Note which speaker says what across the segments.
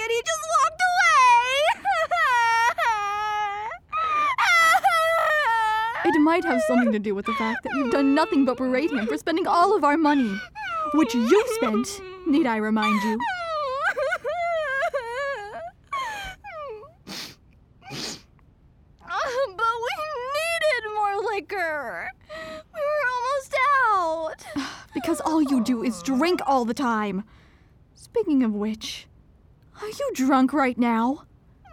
Speaker 1: and he just walked away!
Speaker 2: It might have something to do with the fact that you've done nothing but berate him for spending all of our money, which you spent, need I remind you.
Speaker 1: But we needed more liquor. We were almost out.
Speaker 2: Because all you do is drink all the time. Speaking of which, are you drunk right now?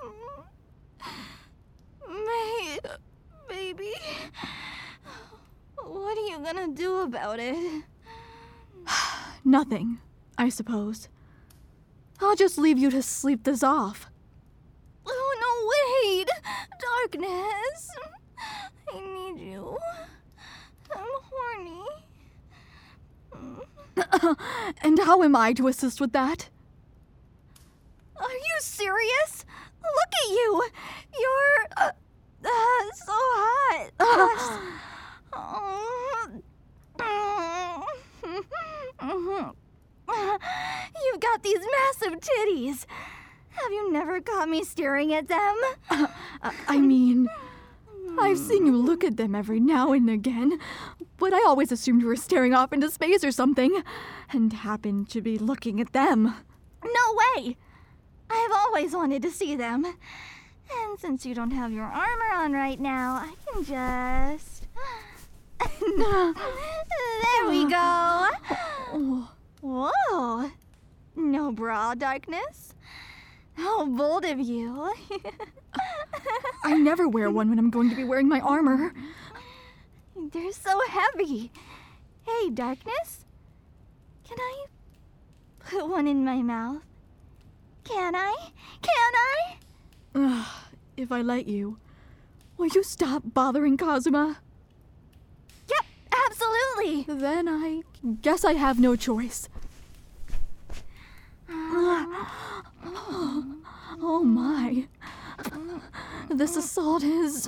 Speaker 1: Baby, what are you gonna do about it?
Speaker 2: Nothing, I suppose. I'll just leave you to sleep this off.
Speaker 1: Oh, no, wait! Darkness! I need you. I'm horny.
Speaker 2: And how am I to assist with that?
Speaker 1: Are you serious? Look at you! You're... so hot. You've got these massive titties. Have you never caught me staring at them?
Speaker 2: I mean, I've seen you look at them every now and again, but I always assumed you were staring off into space or something, and happened to be looking at them.
Speaker 1: No way! I have always wanted to see them. And since you don't have your armor on right now, I can just... There we go! Whoa! No bra, Darkness? How bold of you.
Speaker 2: I never wear one when I'm going to be wearing my armor.
Speaker 1: They're so heavy. Hey, Darkness? Can I put one in my mouth? Can I?
Speaker 2: If I let you, will you stop bothering Kazuma?
Speaker 1: Yep, absolutely.
Speaker 2: Then I guess I have no choice. Oh my. This assault is...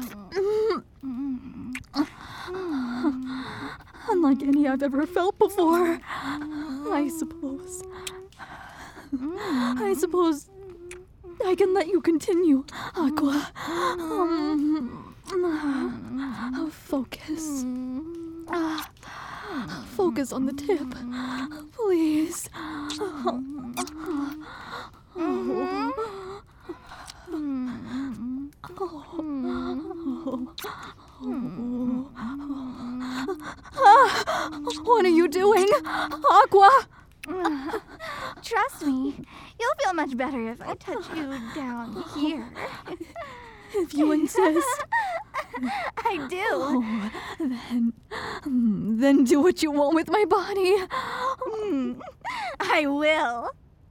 Speaker 2: unlike any I've ever felt before. I suppose I can let you continue, Aqua. Focus. Focus on the tip, please. What are you doing, Aqua?
Speaker 1: Trust me, you'll feel much better if I touch you down here.
Speaker 2: If you insist.
Speaker 1: I do.
Speaker 2: Oh, then do what you want with my body.
Speaker 1: I will.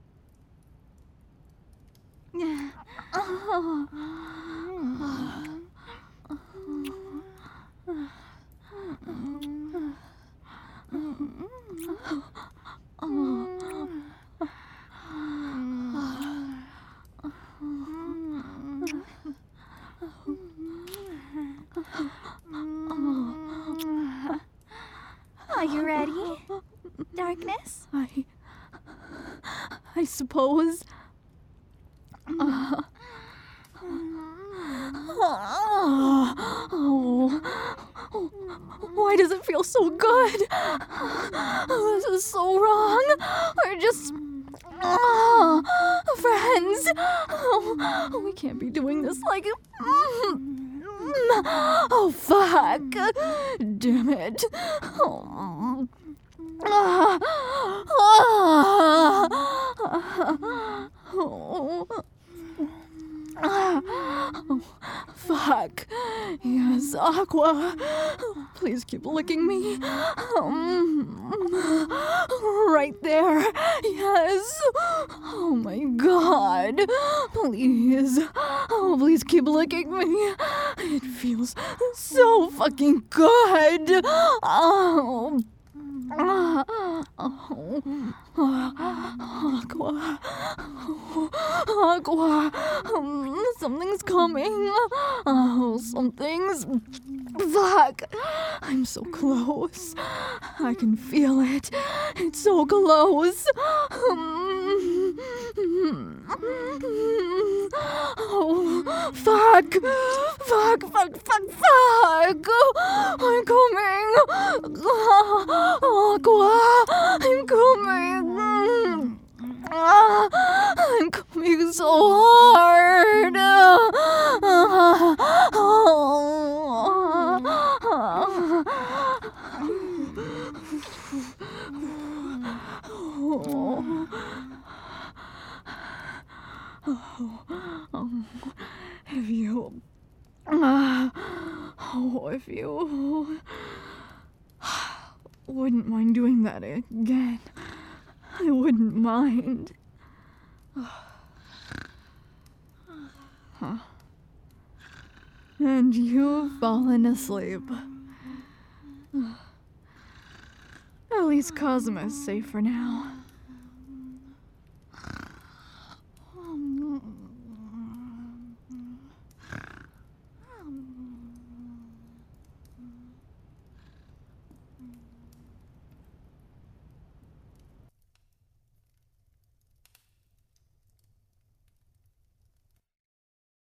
Speaker 1: Are you ready, Darkness?
Speaker 2: I suppose. Why does it feel so good? This is so wrong. We're just friends. We can't be doing this like... Oh, fuck. Damn it. Fuck. Yes, Aqua. Please keep licking me. Right there. Yes. Oh my god. Please. Oh, please keep licking me. It feels so fucking good. Oh. Aqua. Aqua. Something's coming. Oh, something's... Fuck. I'm so close. I can feel it. It's so close. Oh, fuck! Fuck! I'm coming! Aqua! I'm coming! I'm coming so hard! If you wouldn't mind doing that again, I wouldn't mind. And you've fallen asleep. At least Cosmo's safe for now.